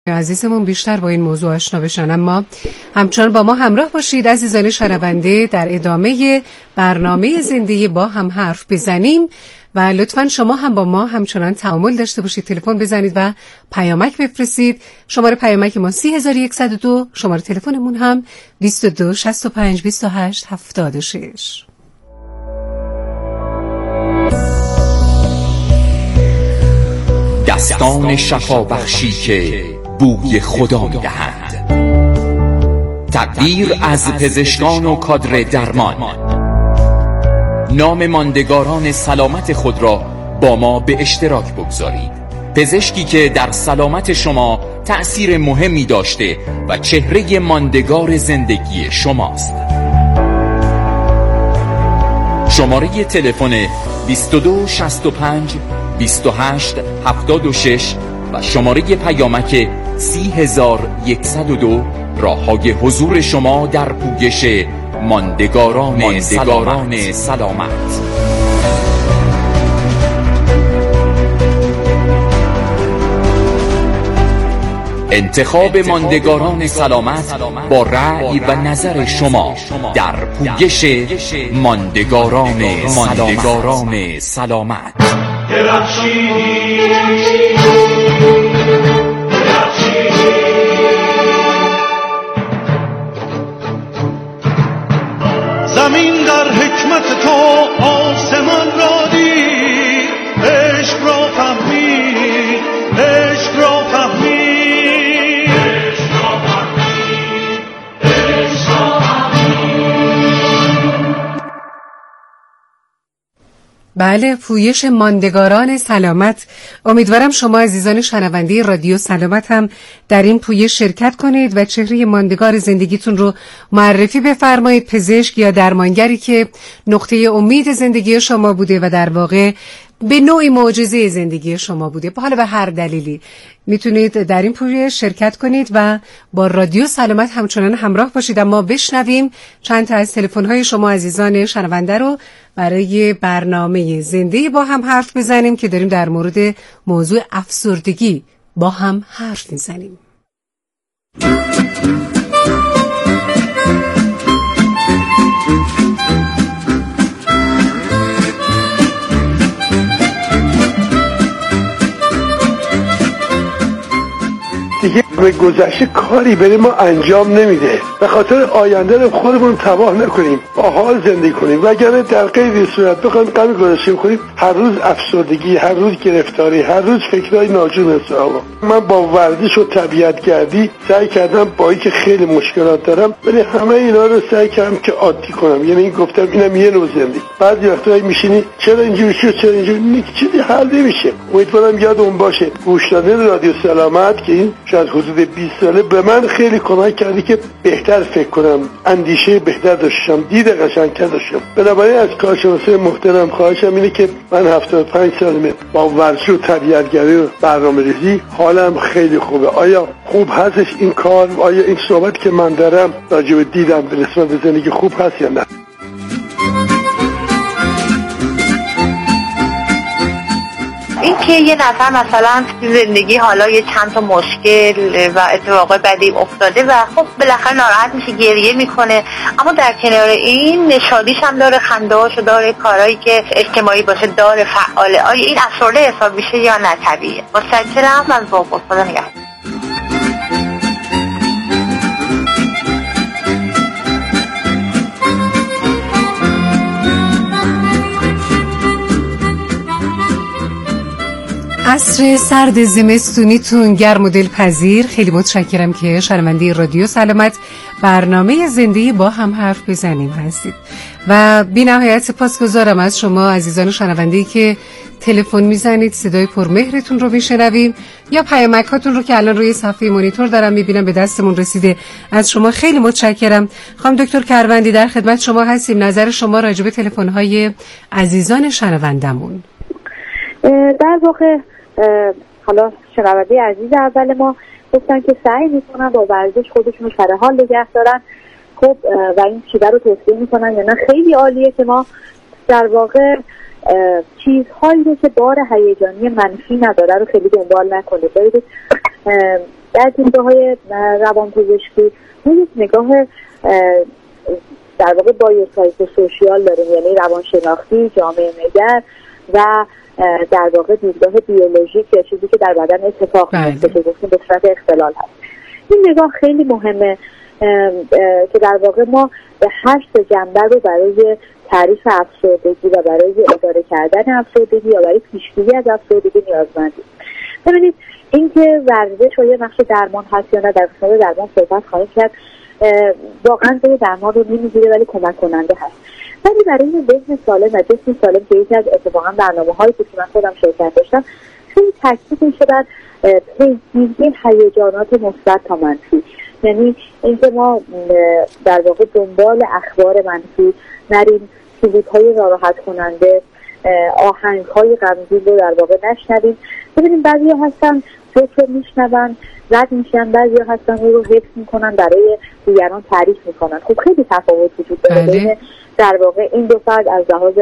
عزیزمون بیشتر با این موضوع آشنا بشن، اما همچنان با ما همراه باشید عزیزان شنونده در ادامه برنامه زندگی با هم حرف بزنیم و لطفاً شما هم با ما همچنان تعامل داشته باشید، تلفن بزنید و پیامک بفرستید. شماره پیامک ما 3102، شماره تلفنمون هم 22 65 28 76. دستان شفا بخشی که بوی خدا می‌دهند، تقدیر از پزشکان و کادر درمان. نام ماندگاران سلامت خود را با ما به اشتراک بگذارید. پزشکی که در سلامت شما تأثیر مهمی داشته و چهره ماندگار زندگی شماست. شماره تلفن 22 65 28 76 و شماره پیامک 30102 راههای حضور شما در پویش ماندگاران سلامت. انتخاب ماندگاران سلامت با رأی و نظر شما در پویش ماندگاران سلامت. زمین در حکمت تو آسمان را دید، عشق را فهمید، عشق را فهمید. بله، پویش ماندگاران سلامت. امیدوارم شما عزیزان شنونده رادیو سلامت هم در این پویش شرکت کنید و چهره ماندگار زندگیتون رو معرفی بفرمایید. پزشک یا درمانگری که نقطه امید زندگی شما بوده و در واقع به نوعی معجزه زندگی شما بوده. حالا به هر دلیلی میتونید در این پویش شرکت کنید و با رادیو سلامت همچنان همراه باشید. اما بشنویم چند تا از تلفن‌های شما عزیزان شنونده رو برای برنامه زندگی با هم حرف بزنیم که داریم در مورد موضوع افسردگی با هم حرف میزنیم. دیگه به گذشته کاری برای ما انجام نمیده. به خاطر آینده رو خودمون تباه نکنیم، با حال زندگی کنیم، وگرنه در غیر صورت بخوایم غم گذشته کنیم، هر روز افسردگی، هر روز گرفتاری، هر روز فکرای ناجور حساب. من با ورزش و طبیعت‌گردی سعی کردم، با اینکه خیلی مشکلات دارم ولی همه اینا رو سعی کردم که عادی کنم. یعنی گفتم اینم یه نوع زندگی. بعضی وقتا میشینی چرا اینجوری شد، چرا اینجوری، چیزی حل نمیشه. امیدوارم یادمون باشه گوش دادن رادیو سلامت که این شاید حدود 20 ساله به من خیلی کمک کردی که بهتر فکر کنم، اندیشه بهتر داشتم، دید قشنگتر داشتم. بنابراین از کارشناسای محترم خواهشم اینه که من 75 سالمه، با ورزش و طبیعت‌گرایی و برنامه‌ریزی حالم خیلی خوبه. آیا خوب هستش این کار؟ آیا این صحبت که من دارم راجع به دیدم به نسبت به زندگی خوب هست یا نه؟ این که یه نفر مثلا زندگی حالا یه چند تا مشکل و اتفاقای بدی افتاده و خب بالاخره ناراحت میشه، گریه میکنه، اما در کنار این نشادیش هم داره، خنده‌هاشو داره، کارهایی که اجتماعی باشه داره، فعاله. آیا این افسرده حساب میشه یا نه؟ طبیعیه. متشکرم. من با خدا نگهدار. عصر سرد زمستونیتون گرم و دلپذیر. خیلی متشکرم که شنونده رادیو سلامت برنامه زندگی با هم حرف بزنیم هستید و بی نهایت سپاسگزارم از شما عزیزان شنونده‌ای که تلفن میزنید، صدای پرمهرتون رو میشنویم یا پیامکاتون رو که الان روی صفحه مانیتور دارم میبینم به دستمون رسیده. از شما خیلی متشکرم. خانم دکتر کروندی در خدمت شما هستیم. نظر شما راجع به تلفن‌های عزیزان شنوندمون. در واقع حالا شنونده عزیز اول ما گفتن که سعی میکنن با ورزش خودشون رو سر حال نگه دارن، خب و این شیوه رو توصیه میکنن یا نه؟ خیلی عالیه که ما در واقع چیزهایی رو که بار هیجانی منفی نداره رو خیلی دنبال نکنید. باید در دیدگاه‌های روانپزشکی ما یک نگاه در واقع بایوسایکوسوشیال داریم، یعنی روانشناختی، جامعه نگر و در واقع دیدگاه بیولوژیک یا چیزی که در بدن اتفاق میفته که گفتیم به صورت اختلال هست. این نگاه خیلی مهمه که در واقع ما به هر سه جنبه رو برای تعریف افسردگی و برای اداره کردن افسردگی یا برای پیشگیری از افسردگی نیازمندیم. ببینید اینکه ورزش و یه نقش درمان هست یا نه، در قسمت درمان صحبت خواهیم کرد، واقعا به درمان رو نمیگیره ولی کمک کننده هست. ولی برای ذهن سالم و جسم سالم که یکی از اتفاقا برنامه‌هایی بود که من خودم شرکت داشتم، خیلی تاکید میشه بر پیگیری هیجانات مثبت تا منفی. یعنی اینکه ما در واقع دنبال اخبار منفی نریم، سلوک‌های ناراحت کننده، آهنگ‌های غمگین رو در واقع نشنویم. ببینیم بعضی‌ها هستن جوک رو میشنون، رد میشن، بعضی‌ها هستن اون رو حفظ میکنن، برای دیگران تعریف میکنن. خب خیلی تفاوت وجود داره بین در واقع این دو فرد از لحاظ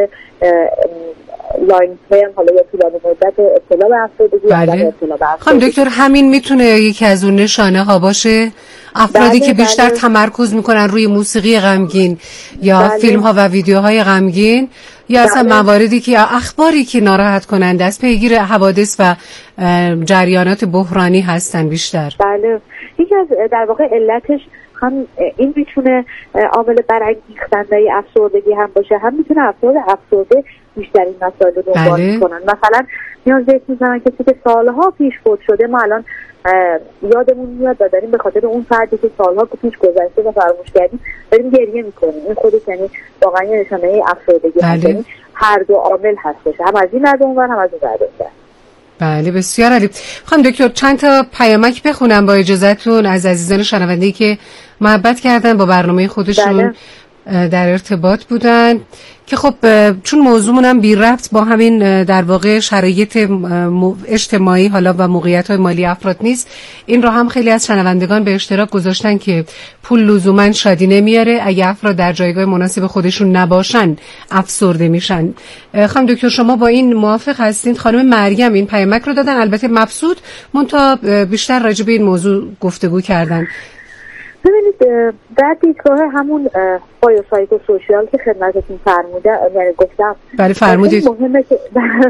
لاین ترم، حالا یا طولانی مدت ابتلا به افسردگی یا ابتلا به افسردگی. خب دکتر، همین میتونه یکی از اون نشانه ها باشه؟ افرادی که بیشتر تمرکز میکنن روی موسیقی غمگین یا فیلم ها و ویدیوهای غمگین، یا اصلا مواردی که اخباری که ناراحت کننده است، پیگیر حوادث و جریانات بحرانی هستن بیشتر. بله، یکی از در واقع علتش هم این میتونه عامل برانگیختنده افسردگی هم باشه، هم میتونه افسرده بیشترین مسائل رو دنبال کنن. مثلا میان ذکر میزنن کسی که سالها پیش فوت شده، ما الان یادمون میاد و داریم به خاطر اون فردی که سالها پیش گذشته و فراموش کردیم داریم گریه میکنیم. این خودش یعنی واقعا یه نشانه افسردگی هست. یعنی هر دو عامل هستش، هم از این ور اون ور، هم از اون ور. بله، بسیار عالی. خانم دکتر، چند تا پیامک بخونم با اجازهتون از عزیزان شنونده‌ای که محبت کردن، با برنامه خودشون در ارتباط بودن، که خب چون موضوعمون هم بی ربط با همین در واقع شرایط اجتماعی حالا و موقعیت‌های مالی افراد نیست، این رو هم خیلی از شنوندگان به اشتراک گذاشتن که پول لزوماً شادی نمیاره، اگه افراد در جایگاه مناسب خودشون نباشن افسرده میشن. خانم دکتر، شما با این موافق هستین؟ خانم مریم این پیامک رو دادن، البته مبسوط منتها بیشتر راجع به این موضوع گفتگو کردن. ببینید در دیدگاه همون بایوسایکوسوشیال که خدمتتون فرمودم، یعنی گفتم، بله فرمودید، مهمه که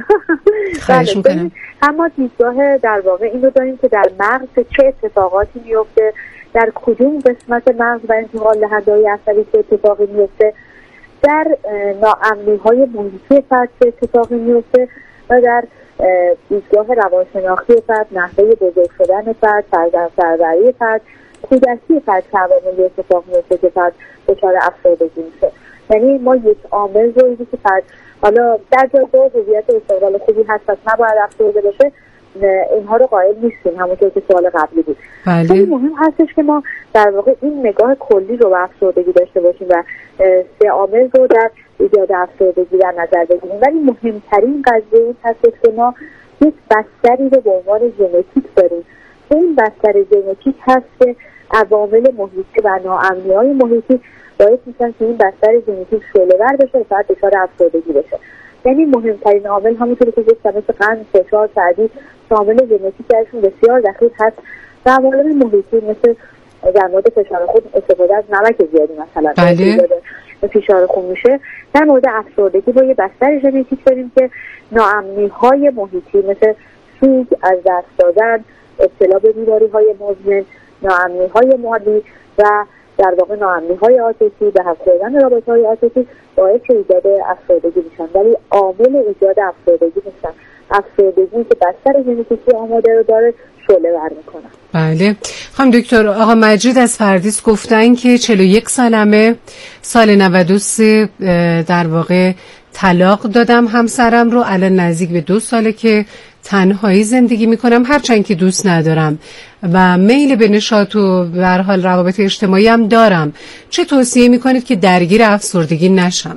اما دیدگاه در واقع این رو داریم که در مغز چه اتفاقاتی میفته، در کدوم قسمت مغز و انتقال دهنده‌های عصبی چه اتفاقی میفته، در ناامنی‌های محیطی فرد چه اتفاقی میفته و در دیدگاه روانشناختی فرد، نحوه بزرگ شدن فرد، سربری فرد، کودکی فرد که عواملی اتفاق میفته که فرد دچار افسردگی میشه. یعنی ما یک عامل رو که فرد حالا در جایگاه هویت استقلال خوبی هست پس نباید افسرده باشه، اینها رو قائل نیستیم، همونطور که سوال قبلی بود. خیلی مهم هستش که ما در واقع این نگاه کلی رو به افسردگی داشته باشیم و سه عامل رو در ایجاد افسردگی در نظر بگیریم. ولی مهمترین قضیه این هستش که ما یک بستری رو به عنوان ژنتیک داریم. این بستر ژنتیک هست که عوامل محیطی و ناامنی‌های محیطی باعث میشن که این بستر ژنتیک شعله‌ور بشه و بعد دچار افسردگی بشه. یعنی مهمترین عامل همونطوری که گفتم مثل قند، فشار، سردی، عامل ژنتیک درشون بسیار دقیق هست و عوامل محیطی مثل در مورد فشار خون استفاده از نمک زیادی مثلا فشار خون میشه. در مورد افسردگی با یه بستر ژنتیک داریم که ناامنی‌های محیطی مثل سوگ، از دست دادن، ابتلا به بیماری‌های مزمن، ناامنی‌های مالی و در واقع ناامنی‌های عاطفی، به هم خوردن رابطه‌های عاطفی باعث ایجاد افسردگی میشن، ولی عامل ایجاد افسردگی نیستن. افسردگی که بستر ژنتیکی آماده رو داره شعله‌ور میکنه. بله. خانم دکتر، آقا مجید از فردیس گفتن که 41 سالمه، سال 93 در واقع طلاق دادم همسرم رو، الان نزدیک به 2 ساله که تنهایی زندگی میکنم، هرچند که دوست ندارم و میل به نشاط و به هر حال روابط اجتماعی هم دارم. چه توصیه میکنید که درگیر افسردگی نشم؟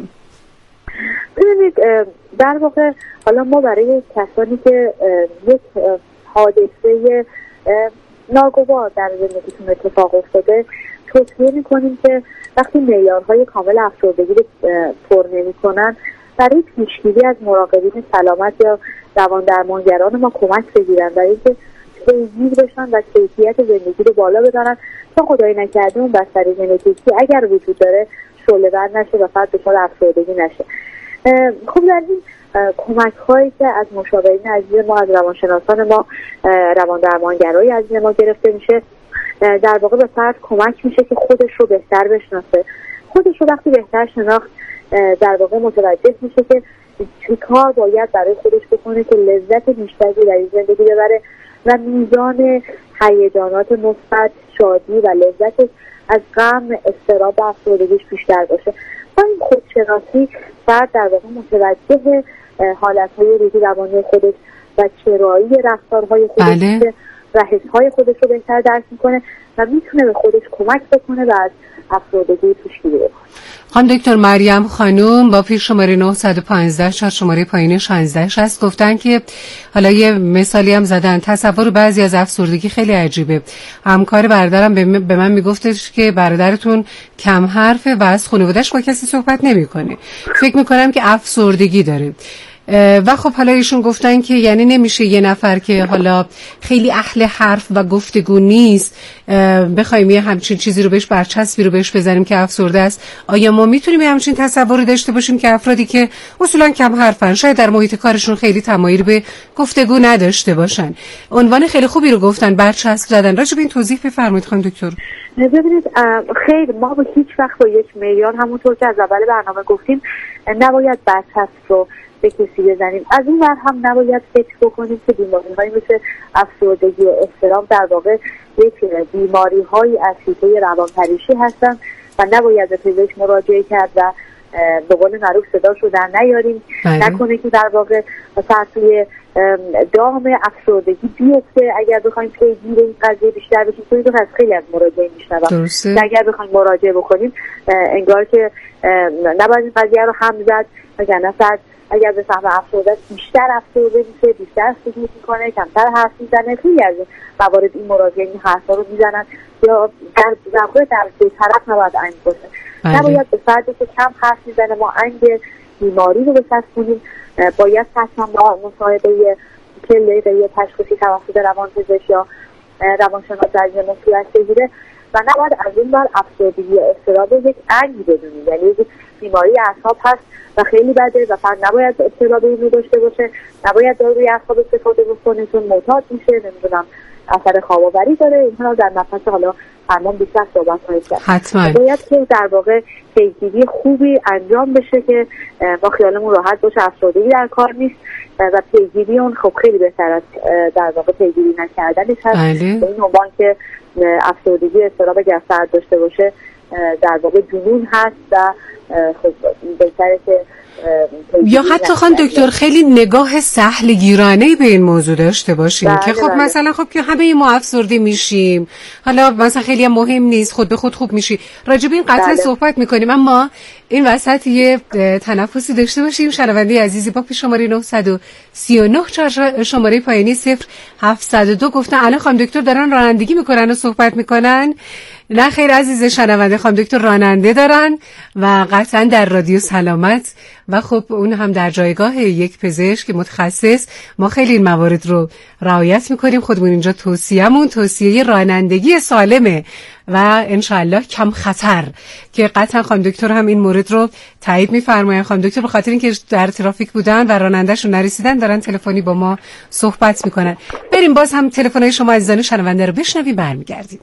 ببینید در واقع حالا ما برای کسانی که یک حادثه ناگوار در زندگیشون اتفاق افتاده توصیه میکنیم که وقتی معیارهای کامل افسردگی رو پر نمیکنن، برای پیشگیری از مراقبین سلامت یا روان درمانگران ما کمک بگیرن، برای اینکه پیگیر بشن و کیفیت زندگی رو بالا ببرن تا خدای نکرده اون بستر ژنتیکی اگر وجود داره شعله‌ور نشه و فقط دچار افسردگی نشه. خب در این کمک هایی که از مشاورین عزیز ما، از روانشناسان ما، روان درمانگرای عزیز ما گرفته میشه، در واقع به فرد کمک میشه که خودش رو بهتر بشناسه. خودش رو وقتی بهتر شناخت در واقع متوجه میشه که چه کار باید برای خودش بکنه که لذت بیشتری در این زندگی ببره و میزان هیجانات مثبت، شادی و لذت از غم، اضطراب و افسردگیش بیشتر باشه. با این خودشناسی فرد در واقع متوجه حالتهای روحی روانی خودش و چرایی رفتارهای خودش و حسهای خودش رو بهتر درک میکنه و میتونه به خودش کمک بکنه و از افسردگی پیشگیری بکنه. خانم دکتر مریم خانوم با پیش شماره 915 شماره پایین 1660 گفتن که حالا یه مثالی هم زدن. تصور بعضی از افسردگی خیلی عجیبه. همکار برادرم به من میگفتش که برادرتون کم حرفه و از خانواده‌اش با کسی صحبت نمیکنه. فکر میکنم که افسردگی داره. و خب حالا ایشون گفتن که یعنی نمیشه یه نفر که حالا خیلی اهل حرف و گفتگو نیست بخوایم یه همچین چیزی رو بهش برچسبی رو بهش بزنیم که افسرده است. آیا ما میتونیم همچین تصوری داشته باشیم که افرادی که اصولا کم حرفن، شاید در محیط کارشون خیلی تمایل به گفتگو نداشته باشن؟ عنوان خیلی خوبی رو گفتن، برچسب زدن. راجع به این توضیح بفرمایید خانم دکتر. ببینید خیر، ما به هیچ وقت با یک معیار، همونطور که از اول برنامه گفتیم، نباید برچسب رو به کسی بزنیم. از این ور هم نباید فکر بکنیم که بیماری‌هایی مثل افسردگی و اضطراب در واقع یک بیماری‌هایی از حیطه روانپریشی هستن و نباید به پزشک مراجعه کرد و به قول معروف صداشو در نیاریم. نکنه که در واقع مثلا توی دام افسردگی بیفته. اگر بخوایم پیگیر این قضیه بیشتر بشیم، توی از خیلی از مراجعین میشنوم اگر بخوایم مراجعه بکنیم انگار که نباید این قضیه رو هم زد، وگرنه فرد اگر به فهم افسرده بیشتر افسرده میشه، بیشتر سکوت میکنه، کمتر حرف میزنه. خیلی از موارد این مراجعین این حرفا رو میزنن یا در واقع در طرف نباید انگ باشه. نباید به فردی که کم حرف میزنه ما انگ بیماری رو بچسبونیم. باید حتما با مصاحبه کلیه یا تشخیصی توسط روانپزشک یا روانشناس از ما صورت بگیره و نباید از این بار افسردگی یا اضطراب یک انگی بدونیم، یعنی یک بیماری اعصاب هست و خیلی بده و فرد نباید اضطراب اینو داشته باشه، نباید داروی اعصاب استفاده بکنه چون معتاد میشه، نمیدونم اثر خواب‌آوری داره. اینها در نفس حالا فرمان بیشتر صحبت کنید. حتما باید که در واقع پیگیری خوبی انجام بشه که ما خیالمون راحت باشه افسردگی در کار نیست و پیگیری اون خب خیلی بهتر از در واقع پیگیری نکردنش هست. به این عنوان که افسردگی اضطراب اگر فرد داشته باشه در واقع جنون هست و خب بهتره که یا حتی خانم دکتر خیلی نگاه سهلگیرانه‌ای به این موضوع داشته باشیم که خب مثلا خب که همه ما افسرده میشیم، حالا مثلا خیلی هم مهم نیست، خود به خود خوب میشی. راجع به این قطعا صحبت میکنیم، اما این وسط یه تنفسی داشته باشیم. شنونده عزیزی با پیش شماره 939 شماره پایینی 0702 گفتن الان خانم دکتر دارن رانندگی میکنن و صحبت میکنن. نه خیر عزیز شنونده، خانم دکتر راننده دارن و قطعا در رادیو سلامت و خب اون هم در جایگاه یک پزشک متخصص ما خیلی این موارد رو رعایت میکنیم. خودمون اینجا توصیه رانندگی سالمه و انشالله کم خطر که قطعا خانم دکتر هم این مورد رو تایید میفرمایند. خانم دکتر به خاطر اینکه در ترافیک بودن و رانندهشون نرسیدن دارن تلفنی با ما صحبت میکنن. بریم باز هم تلفن‌های شما عزیزان شنونده رو بشنویم، برمیگردیم.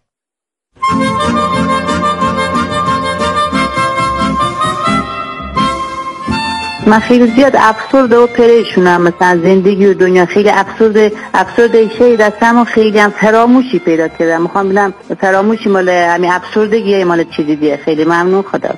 من خیلی زیاد افسرده و پریشونم، مثلا زندگی و دنیا خیلی افسرده شید هستم و خیلی هم فراموشی پیدا کردم. میخوام ببینم فراموشی مال همین افسردگیه مال چیزی دیگه. خیلی ممنون، خدا.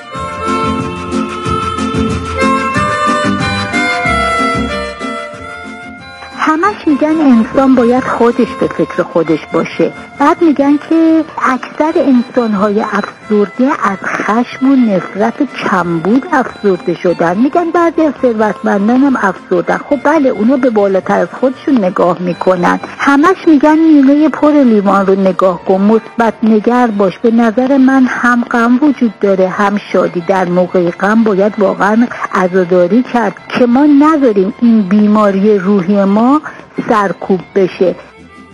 همش میگن انسان باید خودش به فکر خودش باشه. بعد میگن که اکثر انسان‌های افسرده از خشم و نفرت و کمبود افسرده شدن. میگن بعضی از ثروتمندان هم افسردن. خب بله، اونا به بالاتر از خودشون نگاه میکنن. همش میگن نیمه پر لیوان رو نگاه کن، مثبت نگر باش. به نظر من هم غم وجود داره هم شادی. در موقع غم باید واقعا عزاداری کرد که ما نذاریم این بیماری روحی ما سرکوب بشه.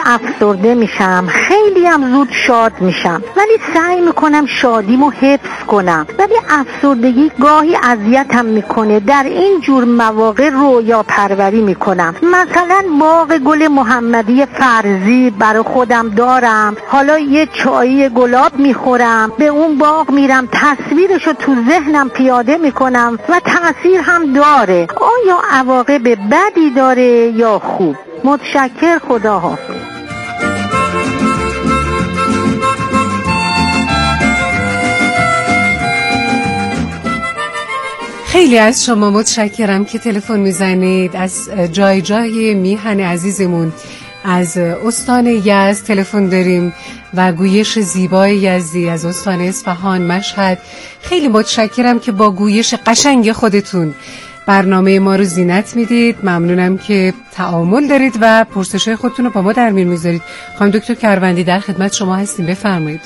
افسرده میشم، خیلی هم زود شاد میشم، ولی سعی میکنم شادیمو حفظ کنم. ولی افسردگی گاهی اذیتم میکنه. در این جور مواقع رویا پروری میکنم. مثلا باغ گل محمدی فرضی برای خودم دارم، حالا یه چایی گلاب میخورم، به اون باغ میرم، تصویرشو تو ذهنم پیاده میکنم و تأثیر هم داره. آیا عواقب بدی داره یا خوب؟ متشکر، خدا حافظ. خیلی از شما متشکرم که تلفن میزنید. از جای جای میهن عزیزمون از استان یزد تلفن داریم و گویش زیبای یزدی از استان اصفهان مشهد. خیلی متشکرم که با گویش قشنگ خودتون برنامه ما رو زینت میدید. ممنونم که تعامل دارید و پرسش‌های خودتون رو با ما در میون میذارید. خانم دکتر کروندی در خدمت شما هستیم، بفرمایید.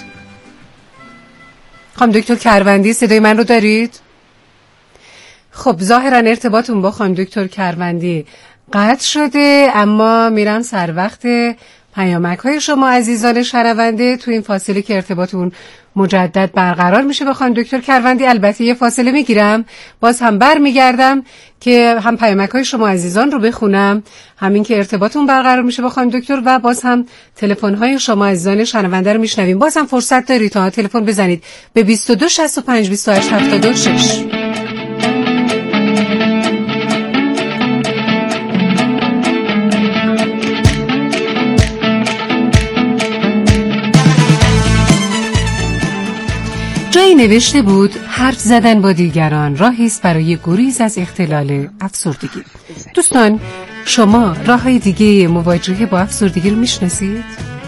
خانم دکتر کروندی صدای من رو دارید؟ خب ظاهرا ارتباطمون با خانم دکتر کروندی قطع شده، اما میرم سر وقت پیامک‌های شما عزیزان شنونده. تو این فاصله که ارتباطمون مجدد برقرار میشه با خانم دکتر کروندی، البته یه فاصله میگیرم، باز هم برمیگردم که هم پیامک‌های شما عزیزان رو بخونم، همین که ارتباطمون برقرار میشه با خانم دکتر و باز هم تلفن‌های شما عزیزان شنونده رو میشنویم. باز هم فرصت دارید تا تلفن بزنید به 22 65 28 76. جایی نوشته بود حرف زدن با دیگران راهی است برای گریز از اختلال افسردگی. دوستان، شما راههای دیگه مواجهه با افسردگی رو میشناسید؟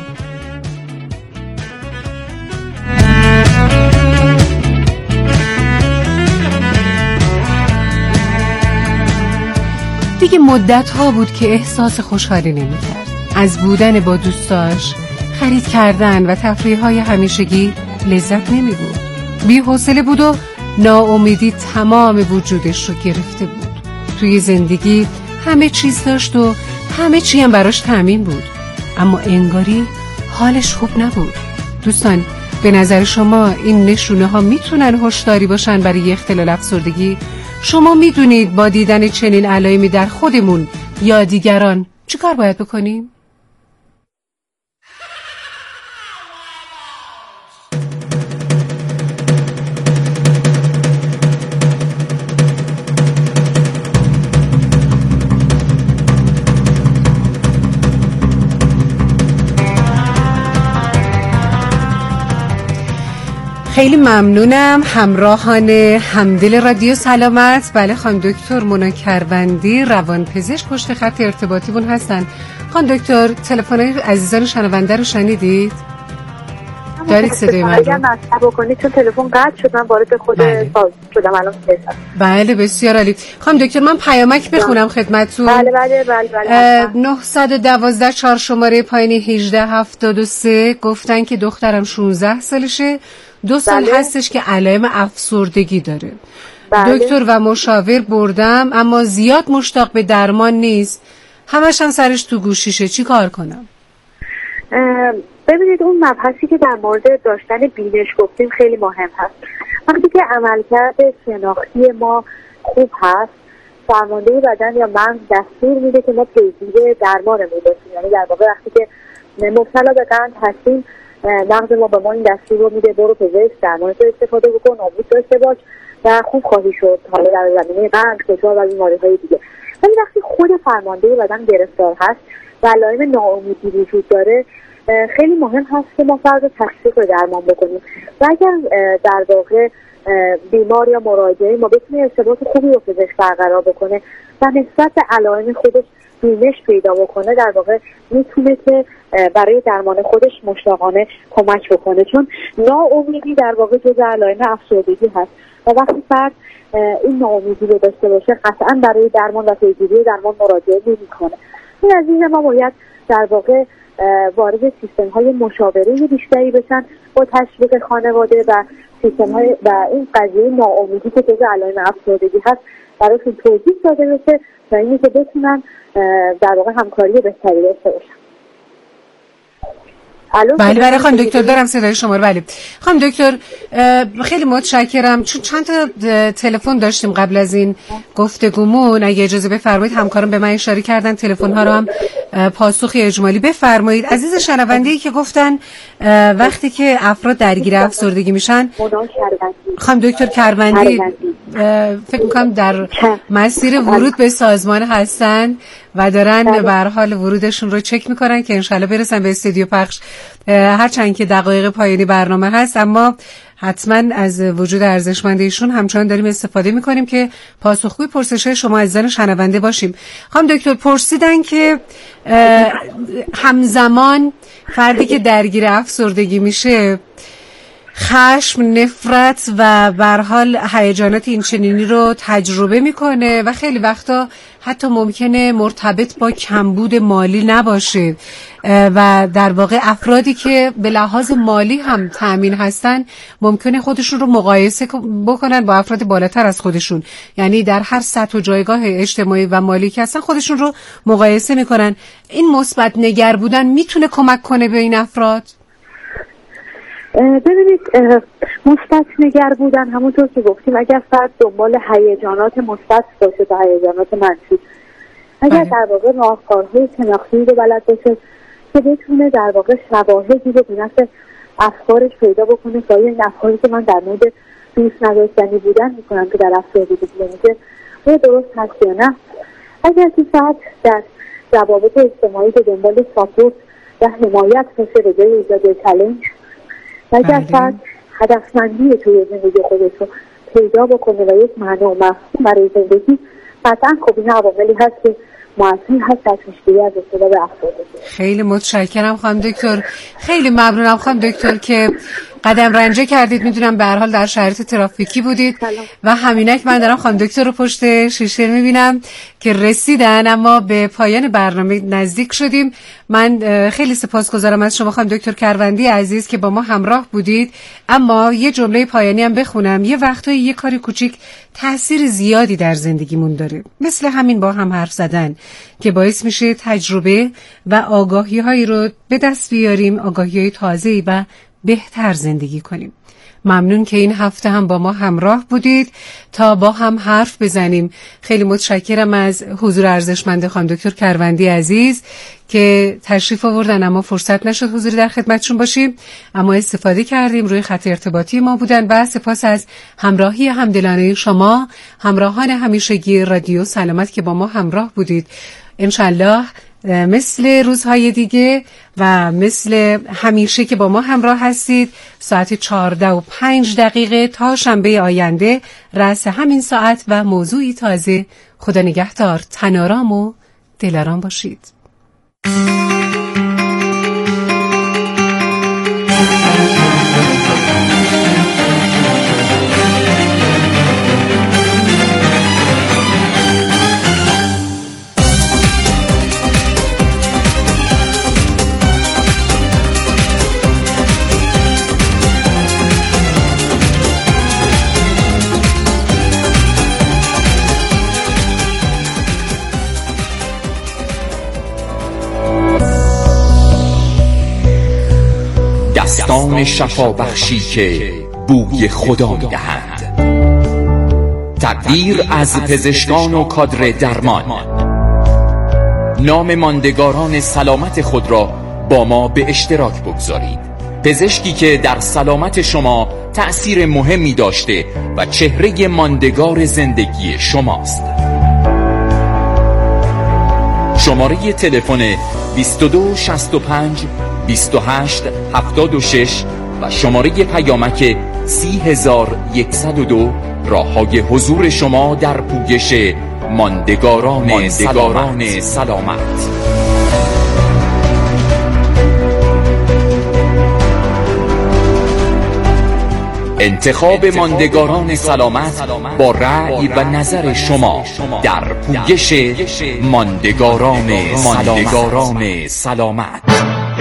دیگه مدت‌ها بود که احساس خوشحالی نمی‌کرد. از بودن با دوستاش، خرید کردن و تفریح‌های همیشگی لذت نمی‌برد. بی‌حوصله بود و ناامیدی تمام وجودش رو گرفته بود. توی زندگی همه چیز داشت و همه چی هم براش تامین بود، اما انگاری حالش خوب نبود. دوستان، به نظر شما این نشونه ها میتونن هشداری باشن برای اختلال افسردگی؟ شما میدونید با دیدن چنین علائمی در خودمون یا دیگران چی کار باید بکنیم؟ خیلی ممنونم همراهان همدل رادیو سلامت. بله، خانم دکتر مونا کروندی روانپزشک پشت خط ارتباطیمون هستن. خانم دکتر، تلفن‌های عزیزان شنونده رو شنیدید؟ دارید صدای من رو؟ اگر بکنید چون تلفن قطع شد، من وارد خود فاز شدم الان. بله بسیار عالی. خانم دکتر من پیامک بخونم خدمتتون. بله. 912 4 شماره پایینی 1873 گفتن که دخترم 16 سالشه، 2 سال هستش که علائم افسردگی داره. دکتر و مشاور بردم اما زیاد مشتاق به درمان نیست، همش هم سرش تو گوشیشه، چی کار کنم؟ ببینید، اون مبحثی که در مورد داشتن بینش گفتیم خیلی مهم هست. وقتی که عملکرد شناختی ما خوب هست، فرمانده بدن یا مغز دستور میده که ما پیگیر درمانمون باشیم. یعنی در واقع وقتی که مبتلا به قند هستیم، مغز ما به ما این دستور رو میده برو پزشک درمان تو استفاده بکن، نابود داشته باش و خوب خواهی شد، حالا در زمینه قند، فشار و بیماری‌های دیگه. ولی وقتی خود فرمانده بدن گرفتار هست و علائم ناامیدی وجود داره، خیلی مهم هست که ما فرد تشخیص رو درمان بکنیم و اگر در واقع بیمار یا مراجعه ما بتونه ارتباط خوبی با پزشک برقرار بکنه و نسبت به علائم خودش بینش پیدا بکنه، در واقع میتونه که برای درمان خودش مشتاقانه کمک بکنه، چون ناامیدی در واقع جزء علائم افسردگی هست و وقتی فرد این ناامیدی رو داشته باشه قطعا برای درمان و پیگیری درمان مراجعه نمی‌کنه. این از این ما باید در واقع وارد سیستم‌های مشاوره بیشتری بشن با تشویق خانواده و سیستم‌های و این قضیه ناامیدی که جزء علائم افسردگی هست براشون توضیح داده بشه و اینی که بتونن در واقع همکاری بهتری داشته باشن. بله خانم دکتر دارم صدای شما رو. بله خانم دکتر خیلی متشکرم، چون چند تا تلفن داشتیم قبل از این گفتگومون. اگه اجازه بفرمایید همکارم به من اشاره کردن تلفن ها رو هم پاسخی اجمالی بفرمایید. عزیز شنونده‌ای که گفتن وقتی که افراد درگیر افسردگی میشن، خانم دکتر کروندی فکر میکنم در مسیر ورود به سازمان هستن و دارن به هر حال ورودشون رو چک میکنن که انشالله برسن به استودیو پخش، هرچند که دقایق پایانی برنامه هست، اما حتما از وجود ارزشمند ایشون همچنان داریم استفاده میکنیم که پاسخگوی پرسش‌های شما عزیزان شنونده باشیم. خانم دکتر پرسیدن که همزمان فردی که درگیر افسردگی میشه خشم، نفرت و به هر حال هیجانات این چنینی رو تجربه میکنه و خیلی وقتا حتی ممکنه مرتبط با کمبود مالی نباشه و در واقع افرادی که به لحاظ مالی هم تأمین هستن ممکنه خودشون رو مقایسه بکنن با افراد بالاتر از خودشون، یعنی در هر سطح و جایگاه اجتماعی و مالی که هستن خودشون رو مقایسه میکنن. این مثبت نگر بودن میتونه کمک کنه به این افراد؟ ببینید مثبت نگر بودن همونطور که گفتیم اگر فرد دنبال هیجانات مثبت باشه تا هیجانات منفی، اگر در واقع راهکارهای شناختی رو بلد باشه که بتونه در واقع شواهدی رو به نفع افکارش پیدا بکنه که این افکاری که من در مورد دوست نداشتنی بودن میکنم که در افسردگی میگه و درست هست یا نه. اگر که فرد در روابط اجتماعی به دنبال ساپورت و حمایت باشه به جای ایجاد چالش، اگر فرد هدفمندی توی زندگی خودش رو پیدا بکنه و یک معنی و مفهوم برای زندگی، قطعا خب این عواملی هست که مؤثر هست در پیشگیری از ابتلا به افسردگی. خیلی متشکرم خانم دکتر، خیلی ممنونم خانم دکتر که قدم رنجه کردید. میدونم به هر حال در شرایط ترافیکی بودید و همینک من دارم خانم دکتر رو پشت شیشه میبینم که رسیدن، اما به پایان برنامه نزدیک شدیم. من خیلی سپاسگزارم از شما خانم دکتر کروندی عزیز که با ما همراه بودید. اما یه جمله پایانی هم بخونم. یه وقتایی یه کاری کوچیک تأثیر زیادی در زندگیمون داره، مثل همین با هم حرف زدن که باعث میشه تجربه و آگاهی هایی رو به دست بیاریم، آگاهی های تازه‌ای و بهتر زندگی کنیم. ممنون که این هفته هم با ما همراه بودید تا با هم حرف بزنیم. خیلی متشکرم از حضور ارزشمند خانم دکتر کروندی عزیز که تشریف آوردن، اما فرصت نشد حضوری در خدمتشون باشیم، اما استفاده کردیم، روی خط ارتباطی ما بودن. و سپاس از همراهی همدلانه شما همراهان همیشگی رادیو سلامت که با ما همراه بودید. انشالله مثل روزهای دیگه و مثل همیشه که با ما همراه هستید، ساعت 14:05 تا شنبه آینده رأس همین ساعت و موضوعی تازه. خدا نگهدار، تن آرام و دلارام باشید. دستان شفا بخشی که بوی خدا می‌دهند. تقدیر از پزشکان و کادر درمان. نام ماندگاران سلامت خود را با ما به اشتراک بگذارید. پزشکی که در سلامت شما تأثیر مهمی داشته و چهره ماندگار زندگی شماست. شماره تلفن 2265 28 76 و شماره پیامک 30102 راه‌های حضور شما در پویش ماندگاران سلامت. انتخاب ماندگاران سلامت با رأی و نظر شما در پویش ماندگاران سلامت.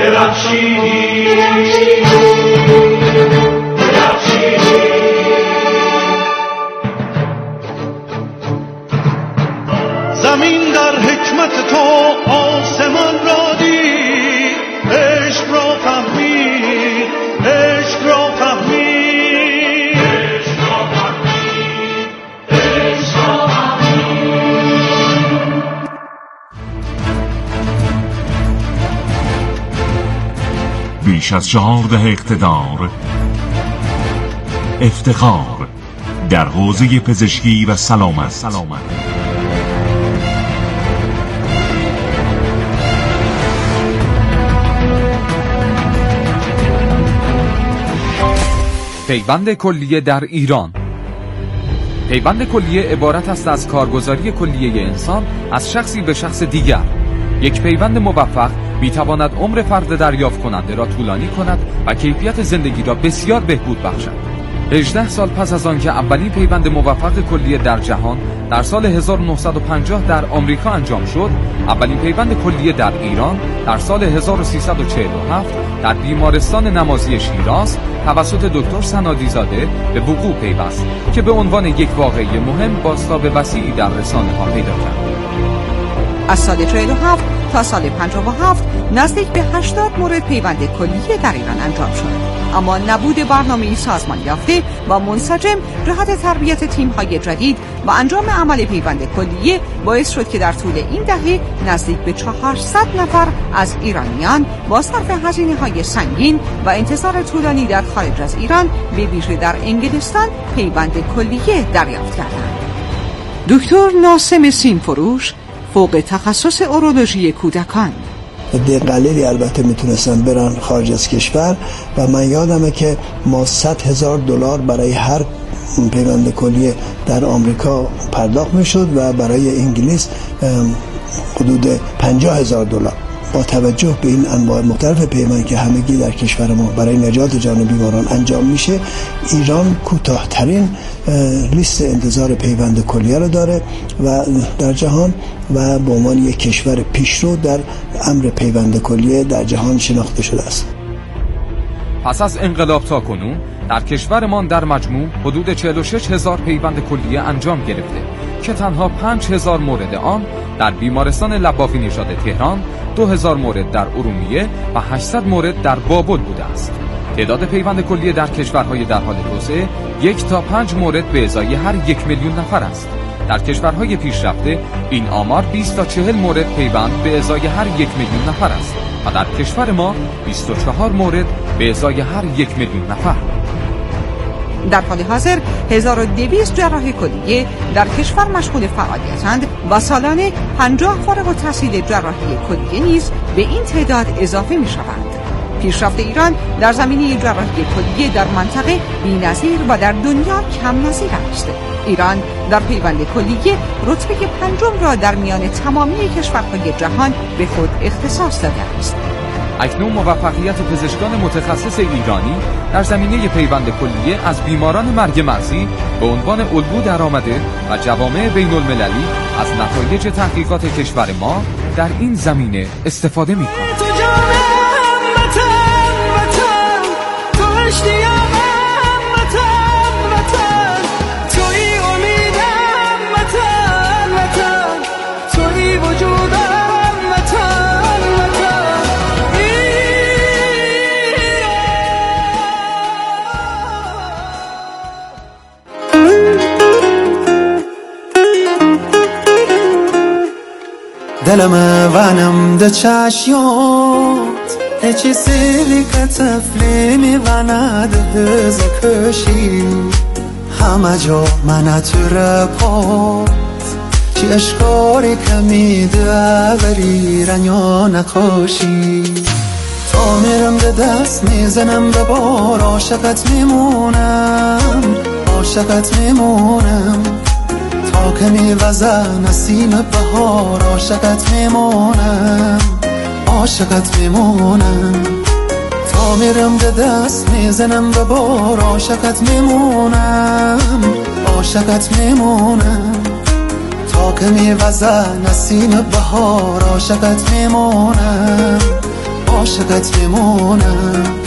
زمین در حکمت تو آسمان را دید، عشق را فهمید. بیش از 14 اقتدار افتخار در حوزه پزشکی و سلامت. پیوند کلیه در ایران. پیوند کلیه عبارت است از کارگزاری کلیه انسان از شخصی به شخص دیگر. یک پیوند موفق میتواند عمر فرد دریافت کننده را طولانی کند و کیفیت زندگی را بسیار بهبود بخشد. 18 سال پس از آنکه اولین پیوند موفق کلیه در جهان در سال 1950 در آمریکا انجام شد، اولین پیوند کلیه در ایران در سال 1347 در بیمارستان نمازی شیراز توسط دکتر سنادی زاده به وقوع پیوست که به عنوان یک واقعه مهم بازتاب وسیعی در رسانه‌ها پیدا کرد. از سال 47 تا سال 57 نزدیک به 80 مورد پیوند کلیه در ایران انجام شد. اما نبود برنامه‌ای سازمان یافته و منسجم جهت تربیت تیم‌های جدید و انجام عمل پیوند کلیه باعث شد که در طول این دهه نزدیک به 400 نفر از ایرانیان با صرف هزینه‌های سنگین و انتظار طولانی در خارج از ایران به ویژه در انگلستان پیوند کلیه دریافت کردند. دکتر ناسم سیمفروش فوق تخصص اورولوژی کودکان. قلیلی البته میتونستن برن خارج از کشور و من یادمه که ما $100,000 برای هر پیوند کلیه در آمریکا پرداخت میشد و برای انگلیس حدود $50,000. با توجه به این انواع مختلف پیوند که همگی در کشور ما برای نجات جان بیماران انجام میشه، ایران کوتاه‌ترین لیست انتظار پیوند کلیه رو داره و در جهان و به عنوان یک کشور پیشرو در امر پیوند کلیه در جهان شناخته شده است. پس از انقلاب تا کنون در کشورمان در مجموع حدود 46,000 پیوند کلیه انجام گرفته که تنها 5,000 مورد آن در بیمارستان لبافی نژاد تهران، 2,000 مورد در ارومیه و 800 مورد در بابل بوده است. تعداد پیوند کلیه در کشورهای در حال توسعه 1 تا 5 مورد به ازای هر 1 میلیون نفر است. در کشورهای پیشرفته این آمار 20 تا 40 مورد پیوند به ازای هر 1 میلیون نفر است و در کشور ما 24 مورد به ازای هر 1 میلیون نفر. در حال حاضر 1200 جراح کلیه در کشور مشغول فعالیتند و سالانه 50 فارغ التحصیل جراحی کلیه نیز به این تعداد اضافه می شوند. پیشرفت ایران در زمینه جراحی کلیه در منطقه بی‌نظیر و در دنیا کم نظیر است. ایران در پیوند کلیه رتبه 5 را در میان تمامی کشورهای جهان به خود اختصاص داده است. اکنون موفقیت پزشکان متخصص ایرانی در زمینه پیوند کلیه از بیماران مرگ مغزی به عنوان الگو درآمده و جوامع بین المللی از نتایج تحقیقات کشور ما در این زمینه استفاده می‌کنند. دلم وانم ده چشیات هچی سیلی که تفلی میواند هزکشی همه جا من تو رپات چی اشکاری که میده ولی رنیا نکاشی تا میرم به دست میزنم به بار عاشقت میمونم تا که میوزه نسیم بهار عاشقت میمونم تا میرم به دست میزنم به بار عاشقت میمونم تا که میوزه نسیم بهار عاشقت میمونم